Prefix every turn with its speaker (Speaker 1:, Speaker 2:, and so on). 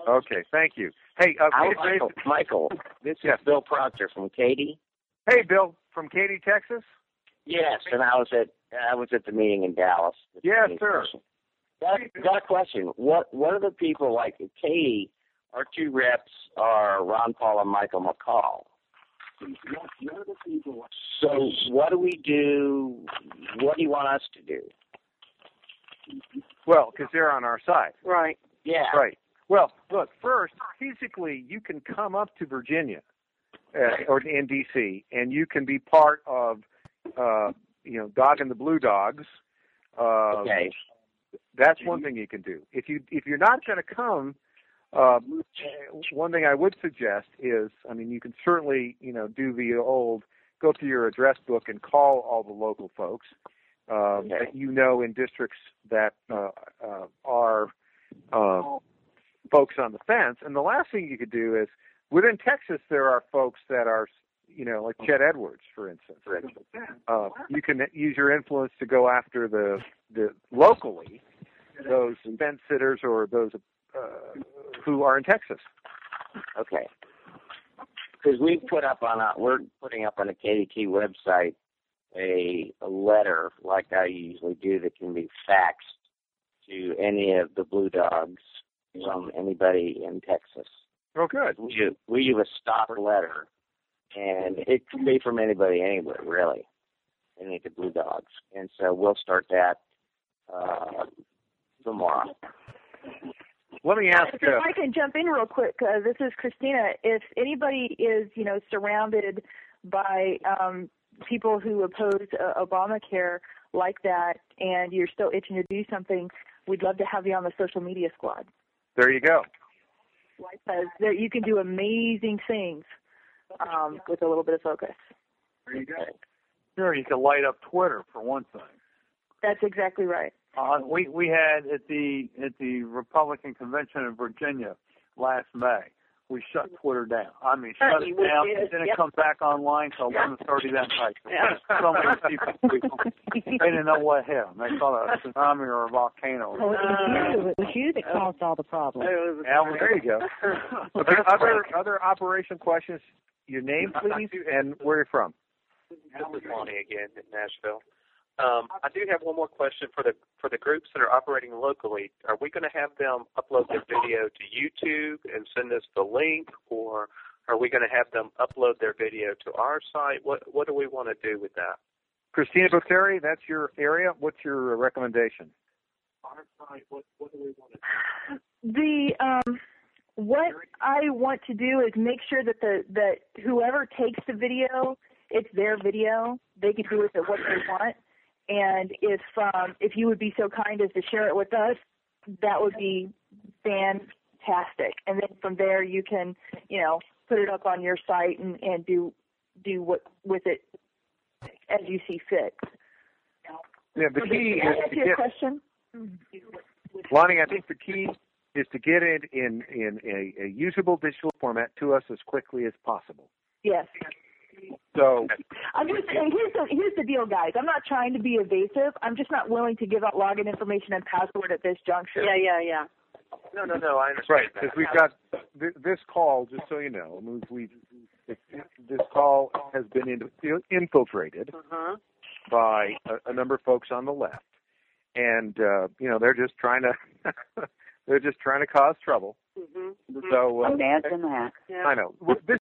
Speaker 1: Okay, thank you. Hey,
Speaker 2: Michael, this is Bill Proctor from Katy.
Speaker 1: Hey, Bill, from Katy, Texas?
Speaker 2: Yes, and I was at the meeting in Dallas.
Speaker 1: Yes, sir.
Speaker 2: Got a question. What are the people like at Katy? Our two reps are Ron Paul and Michael McCall. So what do we do? What do you want us to do?
Speaker 1: Well, because they're on our side.
Speaker 3: Right.
Speaker 2: Yeah.
Speaker 1: Right. Well, look, first, physically, you can come up to Virginia or in D.C., and you can be part of, Dog and the Blue Dogs.
Speaker 2: Okay.
Speaker 1: That's one thing you can do. If you're not going to come, one thing I would suggest is, you can certainly, do the old, go through your address book and call all the local folks that in districts that are folks on the fence. And the last thing you could do is, within Texas, there are folks that are, like Chet Edwards, for instance. You can use your influence to go after the locally those fence sitters or those who are in Texas.
Speaker 2: Okay. Because we're putting up on the KDT website a letter like I usually do that can be faxed to any of the Blue Dogs from anybody in Texas.
Speaker 1: Oh, good.
Speaker 2: We use a stopper letter, and it can be from anybody anywhere, really, any of the Blue Dogs. And so we'll start that tomorrow.
Speaker 1: Let me ask
Speaker 3: if I can jump in real quick. This is Christina. If anybody is, surrounded by people who oppose Obamacare like that, and you're still itching to do something, we'd love to have you on the social media squad.
Speaker 1: There you go.
Speaker 3: Because you can do amazing things with a little bit of focus.
Speaker 4: There you go. Sure, you can light up Twitter for one thing.
Speaker 3: That's exactly right.
Speaker 4: We had at the Republican convention in Virginia last May. We shut Twitter down. Shut it down. It didn't come back online until 11:30 that night. So many people, they didn't know what hit them. They thought a tsunami or a volcano.
Speaker 5: It was you that caused all the problems.
Speaker 1: There you go. Okay, other operation questions. Your name, please, and where you're from.
Speaker 6: This is Lonnie again in Nashville. I do have one more question for the groups that are operating locally. Are we going to have them upload their video to YouTube and send us the link, or are we going to have them upload their video to our site? What do we want to do with that?
Speaker 1: Christina Botteri, that's your area. What's your recommendation?
Speaker 6: Our site. What do we want to do?
Speaker 3: What I want to do is make sure that whoever takes the video, it's their video. They can do with it what they want. And if you would be so kind as to share it with us, that would be fantastic. And then from there, you can, put it up on your site and do what with it as you see fit.
Speaker 1: Yeah, the key is to get.
Speaker 3: Question?
Speaker 1: Lonnie, I think the key is to get it in a usable digital format to us as quickly as possible.
Speaker 3: Yes.
Speaker 1: So
Speaker 3: I'm just saying, here's the deal, guys. I'm not trying to be evasive. I'm just not willing to give out login information and password at this juncture.
Speaker 5: Yeah.
Speaker 6: No, I understand.
Speaker 1: Right, because we've got this call, just so you know, this call has been infiltrated by a number of folks on the left. And, they're just trying to cause trouble.
Speaker 5: Mm-hmm.
Speaker 1: So
Speaker 5: imagine that.
Speaker 1: I know.